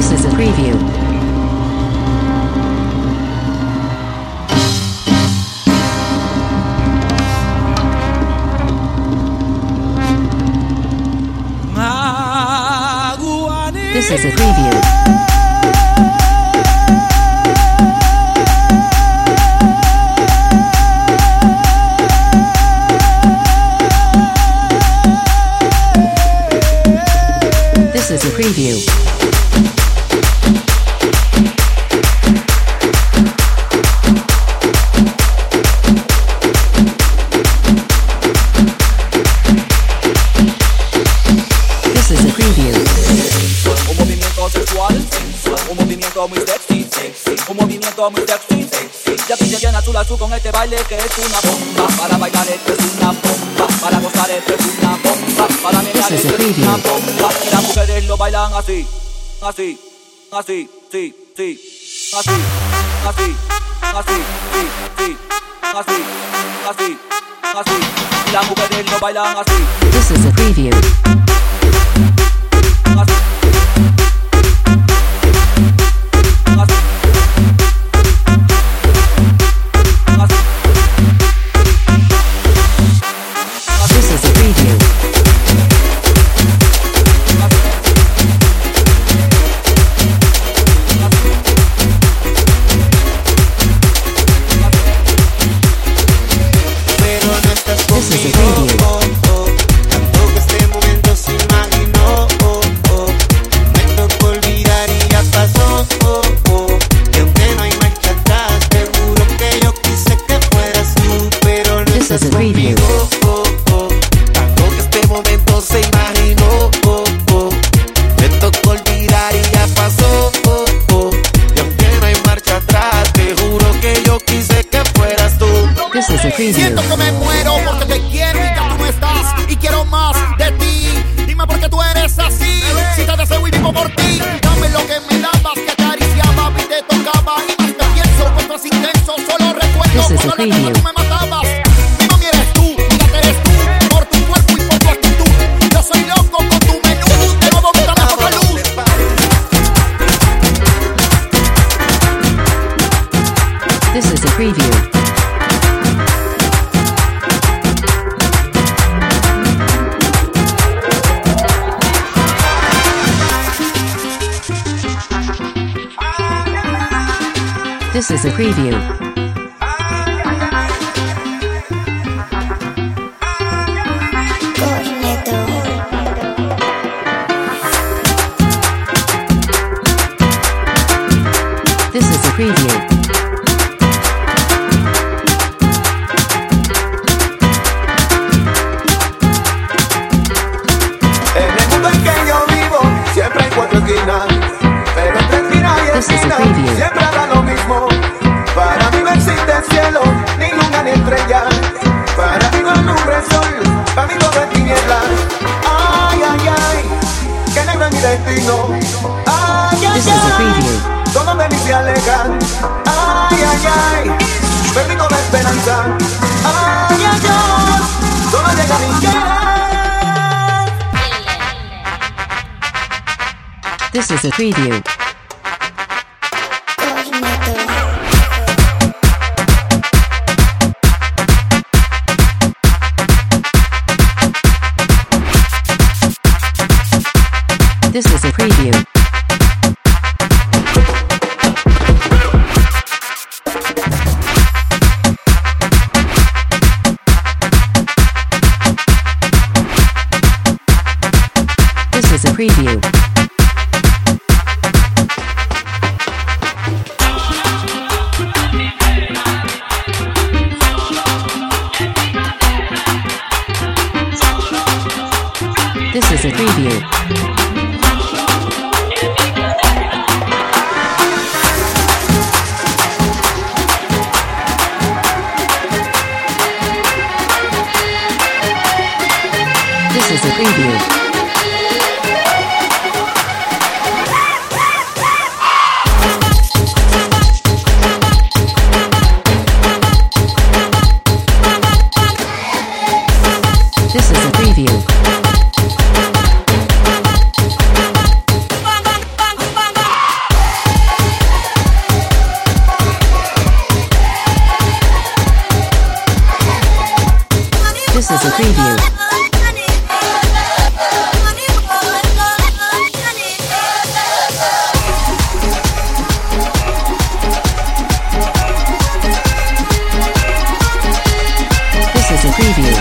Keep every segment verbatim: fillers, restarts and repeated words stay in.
This is a preview. This is a preview. This is a preview. This is a preview. Un movimiento sexual, un movimiento muy sexy, un movimiento muy sexy. Ya pide bien azul azul con este baile que es una bomba. Para bailar esto es una bomba, para gozar esto es una bomba, para mirar esto es una bomba. Y las mujeres lo bailan así, así, así, sí, sí, así, así, así, sí, sí, así, así, así. Y las mujeres lo bailan así. This is a preview. Así. This is a preview. Pero no estás This is a conmigo, preview. oh, oh. Tampoco este momento se imaginó, oh, oh. Me tocó olvidar y ya pasó, oh, oh. Y aunque no hay marcha atrás, te juro que yo quise que fueras tú. Pero no This estás is a preview. conmigo, oh, oh. Tampoco este momento se imaginó, oh, oh. Me tocó olvidar y ya pasó, oh, oh. Y aunque no hay marcha atrás, te juro que yo quise que fueras tú. This is a preview. Siento que me muero porque te quiero y ya tú no estás y quiero más de ti. Dime por qué tú eres así. Si te deseo y vivo por ti. Dame lo que me dabas, que acariciaba y te tocaba. Y más te pienso cuando es intenso. Solo recuerdo This is a cuando la preview. tú me matabas. Mi mami eres tú, fíjate eres tú. Por tu cuerpo y por tu actitud. Yo soy loco con tu menú. De nuevo quítame por la luz. This is a preview. This is a preview. This is a preview. En el mundo en que yo vivo, siempre hay cuatro esquinas, pero entre esquina y This is a esquina, preview. siempre habrá lo mismo. Para mí no existe cielo, ni luna ni estrella. Para mí no alumbra el sol, para mí todo es tinieblas. Ay, ay, ay, que negro es mi destino. Ay, This ay, is a ay, preview. todos de mí se alejan. Ay, ay, ay, perdí toda esperanza. Ay, ay, ay, solo llega mi querer. This is a preview. This is a preview. This is a preview. This is a preview. This is a preview. This is a preview. This is a preview. This is a preview.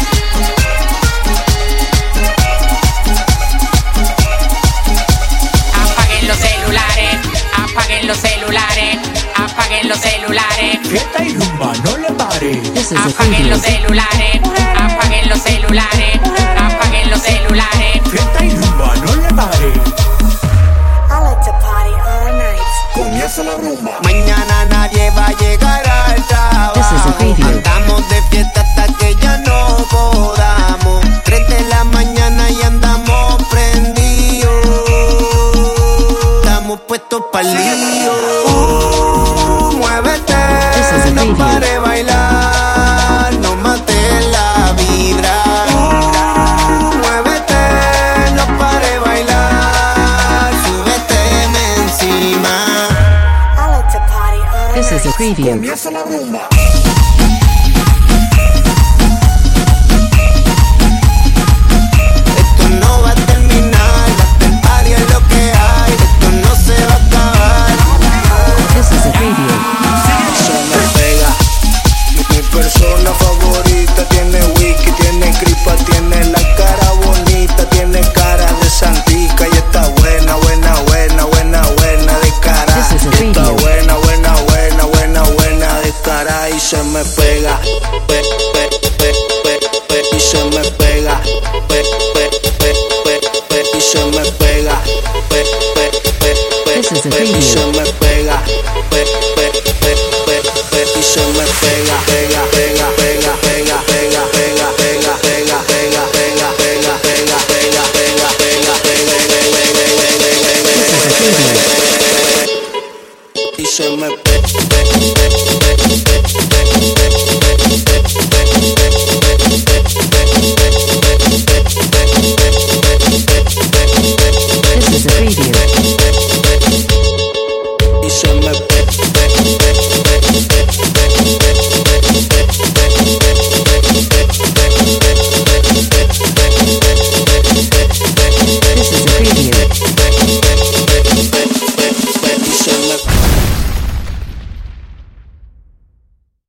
Apaguen los celulares, apaguen los celulares, apaguen los celulares. Fiesta y rumba, no le pare. This is a Apaguen los preview. celulares, apaguen los celulares, apaguen los celulares. Fiesta y rumba, no le pare. I like to party all night. Comienza la rumba. Mañana nadie va a llegar al This is a trabajo. preview. Andamos de fiesta hasta que ya no podamos. Tres de la mañana y andamos prendidos. Estamos puestos pa'l lío. Uh, muévete, This is a no preview. pare bailar, no mate la vibra. Uh, muévete, no pare bailar, súbete encima. I like to party all This night. is a preview. Comienza la rumba. Esto no va a terminar, el party es lo que hay, esto no se va a acabar. This is a preview. Se me pega, mi, mi persona favorita tiene whisky, tiene gripa, tiene